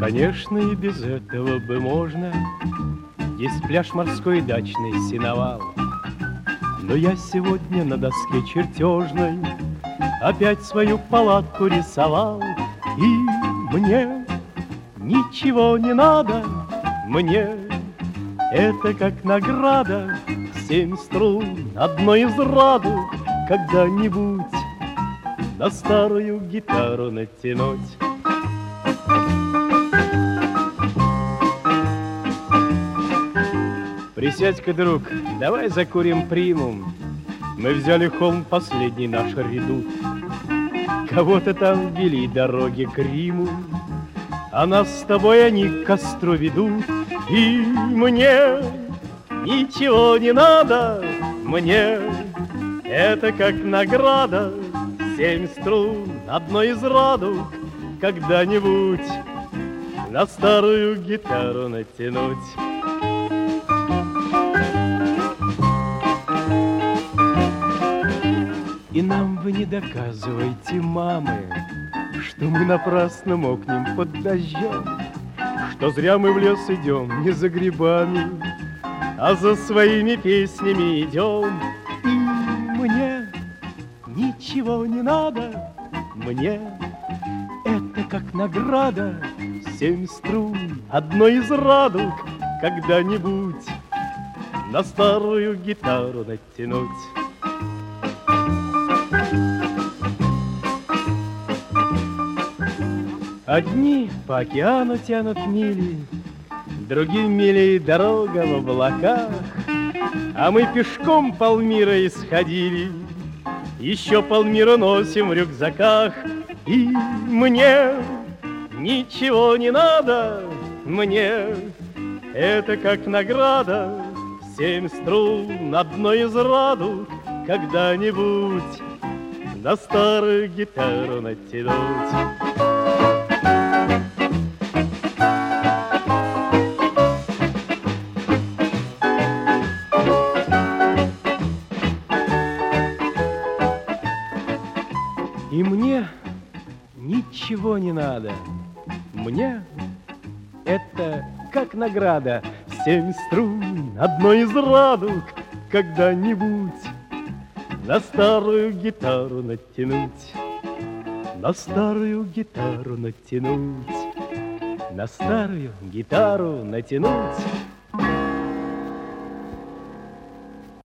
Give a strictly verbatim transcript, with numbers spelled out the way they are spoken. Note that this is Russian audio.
Конечно, и без этого бы можно. Есть пляж морской, дачный, сеновал. Но я сегодня на доске чертежной опять свою палатку рисовал. И мне ничего не надо, мне это как награда. Семь струн одной из радуг когда-нибудь на старую гитару натянуть. Присядь-ка, друг, давай закурим примум. Мы взяли холм, последний наш редут. Кого-то там вели дороги к Риму, а нас с тобой они к костру ведут. И мне ничего не надо, мне это как награда. Семь струн одной из радуг когда-нибудь на старую гитару натянуть. И нам вы не доказывайте, мамы, что мы напрасно мокнем под дождем, что зря мы в лес идем не за грибами, а за своими песнями идем. И мне ничего не надо, мне это как награда. Семь струн одной из радуг когда-нибудь на старую гитару натянуть. Одни по океану тянут мили, другим милей дорога в облаках, а мы пешком полмира исходили, еще полмира носим в рюкзаках. И мне ничего не надо, мне это как награда. Семь струн одной из радуг когда-нибудь на старую гитару натянуть. И мне ничего не надо, мне это как награда. Семь струн одной из радуг когда-нибудь на старую гитару натянуть, на старую гитару натянуть, на старую гитару натянуть.